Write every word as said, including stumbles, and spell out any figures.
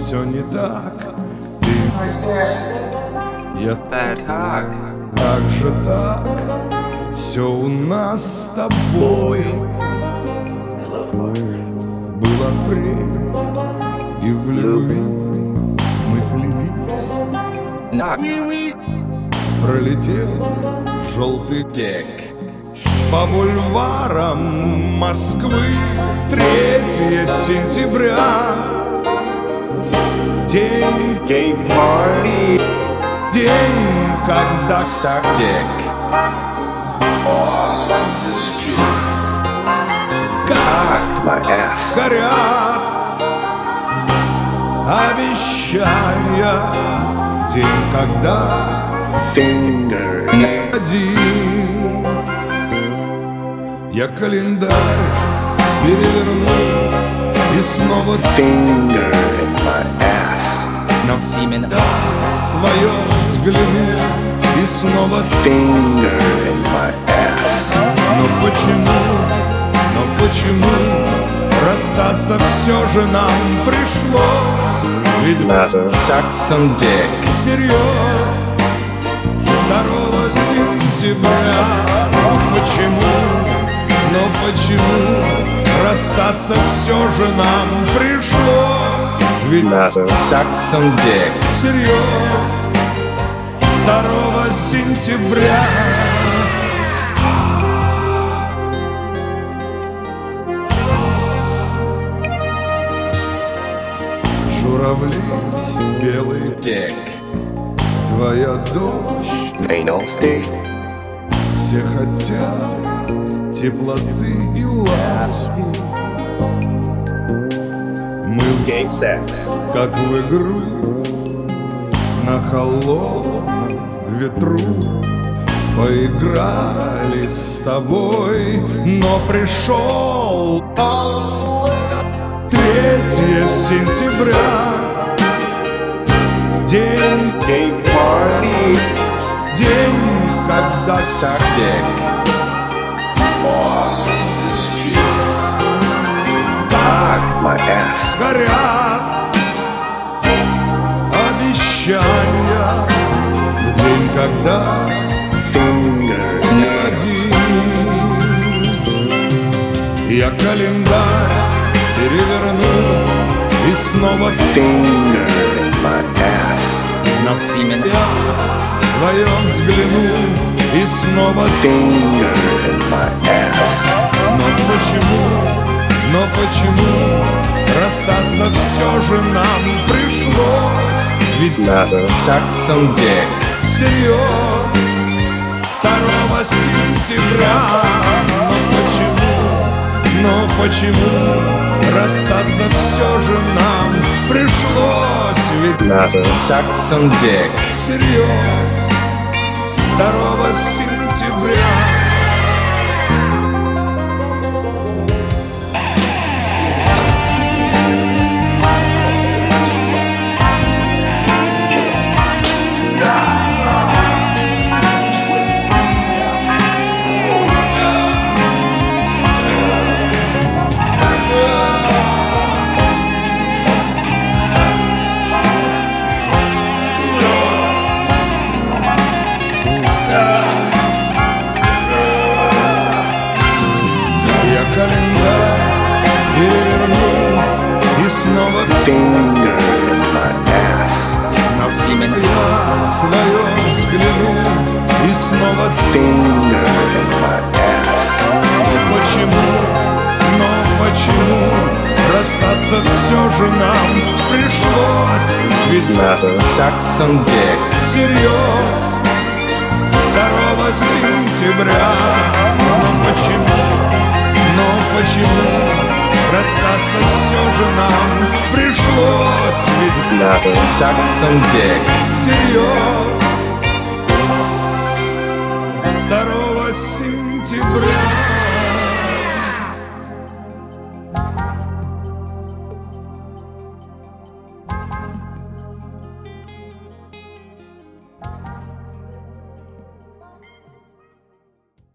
все не так. Ты, я Bad hug. как же так? Все у нас с тобой. Был апрель, и в любви мы клялись. Knock. Пролетел желтый Dick. по бульварам Москвы. Третье сентября, день, Gay party. день, когда Suck dick. как My ass. горят обещания. День, когда Finger. один. Я календарь переверну и снова Finger in my ass. на Semen. твое взгляну и снова. Finger in my ass. Но почему, но почему расстаться все же нам пришлось? Ведь Suck some dick. всерьез второго сентября. Но почему, но почему расстаться все же нам пришлось? Ведь Suck some dick. всерьез второго сентября. Журавли белый, Dick. твоя дождь. Anal stick. Все хотят теплоты и ласки. Мы Gay sex. как в игру на холодном ветру поиграли с тобой, но пришел третье сентября, день, Gay party. день, когда Suck dick. так My ass. горят обещания. В день, когда Finger. один. Я календарь переверну и снова Finger in my ass. на Semen. вдвоем взгляну и снова. Finger in my ass. Но почему, но почему расстаться все же нам пришлось? Ведь Suck some dick. всерьез второго сентября. Но почему, но почему расстаться все же нам пришлось? Ведь Suck some dick. всерьез второго сентября. Календарь переверну и снова Finger in my ass. на Semen. я твое взгляну и снова. Finger in my ass. Но почему, но почему расстаться все же нам пришлось? Ведь Suck some dick. всерьез второго сентября. Но почему, но почему расстаться все же нам пришлось? Ведь Suck some dick. всерьез